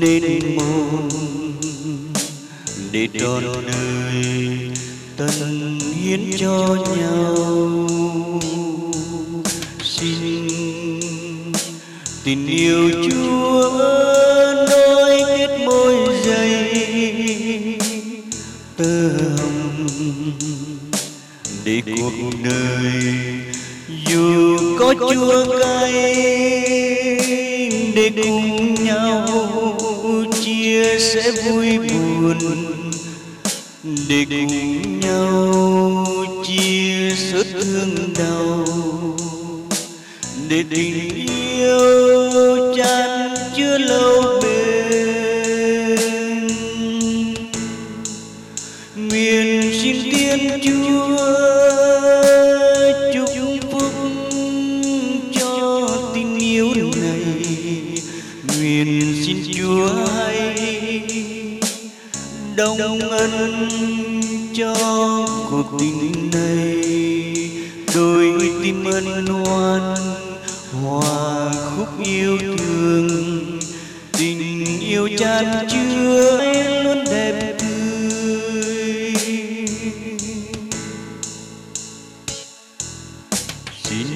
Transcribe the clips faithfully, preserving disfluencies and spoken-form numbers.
nên môn để trọn đời tận hiến cho nhau. Xin tình yêu Chúa nối kết môi dây tơ hồng, để cuộc đời dù có chua cay để cùng nhau chia sẻ vui buồn, để cùng nhau chia sớt thương đau, để tình yêu chan chứa lâu bền. Nguyện xin Thiên Chúa chúc phúc cho tình yêu này. Nguyện xin Chúa hãy đồng ân cho cuộc tình này, đôi tim ân hoan hòa khúc yêu thương. Tình yêu chan chứa luôn đẹp tươi. Xin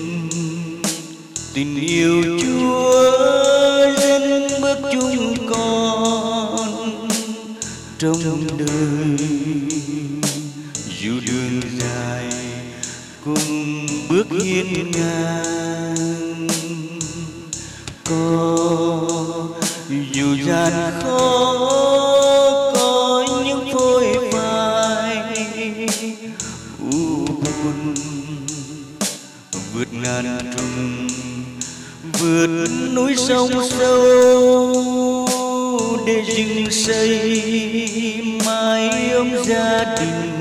tình yêu Chúa dẫn bước chúng con trong đời, dù đường dài cùng bước hiên ngang. Có dù gian khó có những phôi phai u buồn, vượt ngàn trùng vượt núi sông sâu để dựng xây mái ấm gia đình,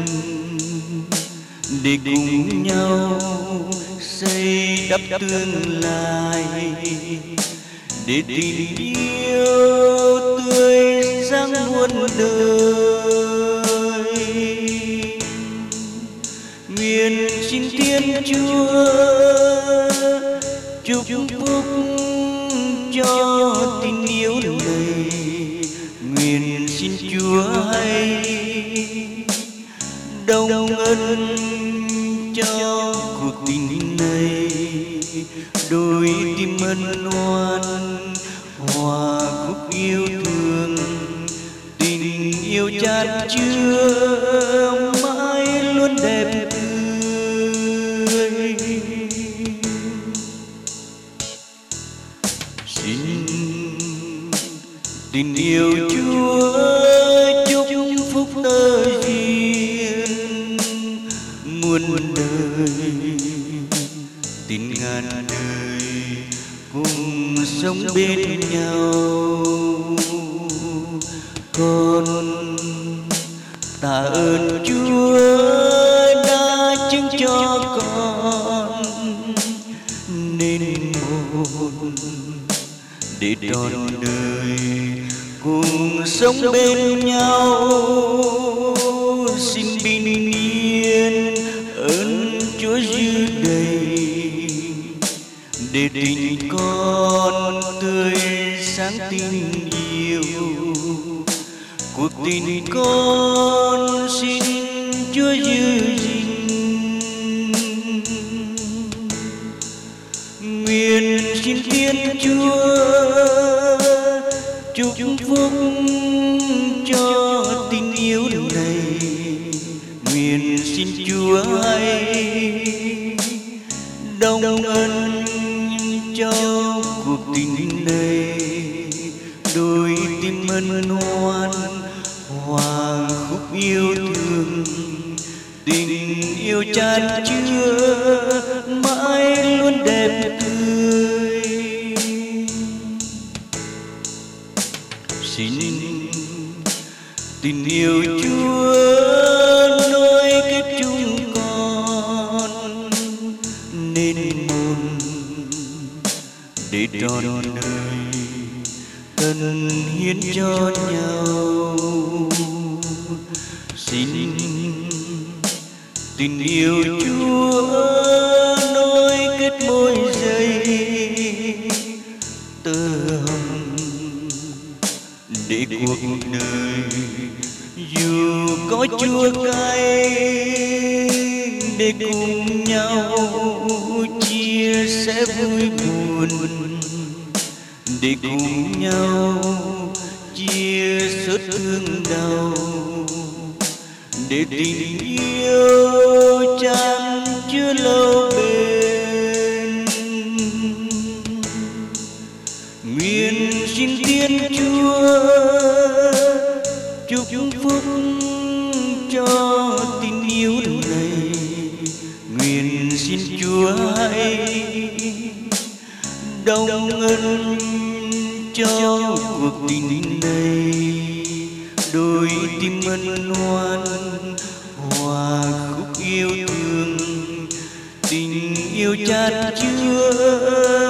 để cùng nhau xây đắp tương lai, để tình yêu tươi sáng muôn đời. Nguyện xin Thiên Chúa chúc phúc cho tình yêu này. Nguyện xin Chúa hãy đồng ân cho cuộc tình này, đôi tim ân hoan hòa khúc yêu thương. Tình yêu chan chứa mãi luôn đẹp tươi. Xin tình yêu Chúa chúc phúc tơ duyên muôn đời, tình ngàn đời cùng sống bên nhau. Con tạ ơn Chúa đã chứng cho con nên một để trọn đời cùng sống bên nhau. Xin bình yên ơn Chúa dư đầy, để tình con tươi sáng tình yêu. Cuộc tình con xin Chúa giữ gìn. Nguyện xin Thiên Chúa chúc phúc cho tình yêu này. Nguyện xin Chúa hãy đồng ân cho cuộc tình này, đôi tim ân hoan hòa khúc yêu thương. Tình yêu chan chứa mãi luôn đẹp tươi. Xin tình yêu Chúa nối kết chúng con nên một, để trọn đời tận hiến cho nhau. Xin tình yêu Chúa nối kết môi dây tơ hồng, để cuộc đời dù có chua cay, để cùng nhau chia sẻ vui buồn, để cùng nhau chia sớt thương đau, để tình yêu chan chứa lâu bền. Nguyện xin Thiên Chúa chúc phúc cho tình yêu này, nguyện xin Chúa hãy đồng ân cho cuộc tình này, đôi tim ân hoan hòa khúc yêu thương, tình yêu chan chứa